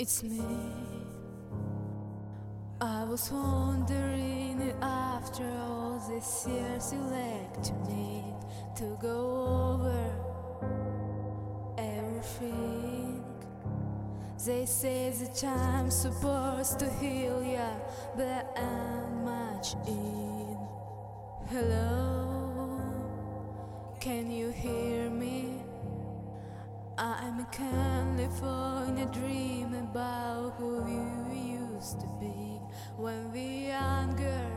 It's me. I was wondering if after all these years you like to meet to go over everything. They say the time's supposed to heal ya, but I'm much in. Hello, can you hear me? I'm a California dream about who you used to be when we younger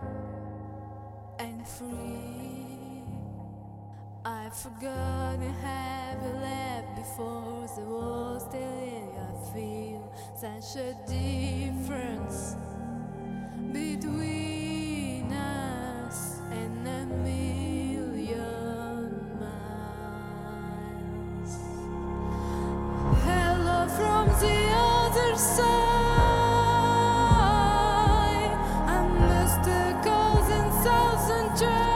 and free. I've forgotten how we left before the war still I feel such a difference between us and a million miles. Hello from the other side. I must have called 1,000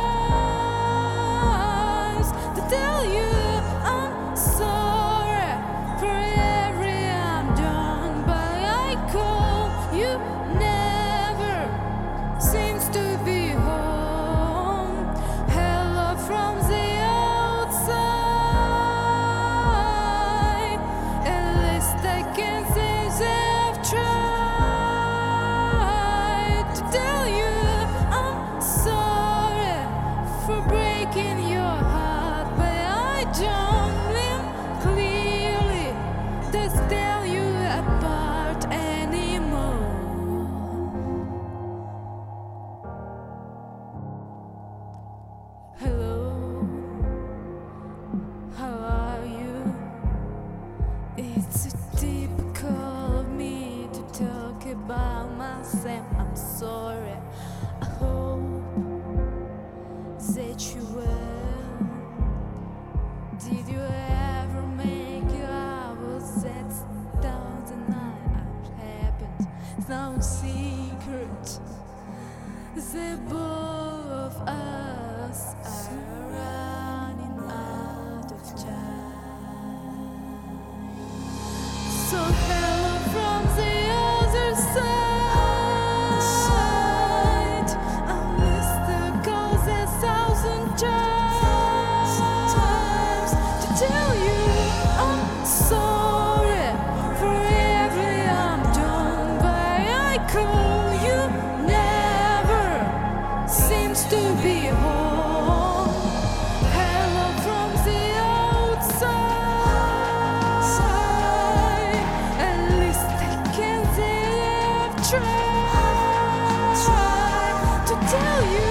times to tell you I'm sorry for every I'm done, but I call you never seems to be home. Hello from the outside. At least I can say they've tried to tell you I'm sorry for breaking your heart, but I don't mean clearly to tell you apart anymore. Hello, how are you? It's typical of me to talk about myself. I'm sorry. I hope that you will. Did you ever make your hours that down the night I've happened? It's no secret. The both of us are running out of time. So hello from the other side. I missed the calls 1,000 times to tell you I'm sorry for every I'm done, but I call you never seems to be home. Hello from the outside. At least I can say I've tried to tell you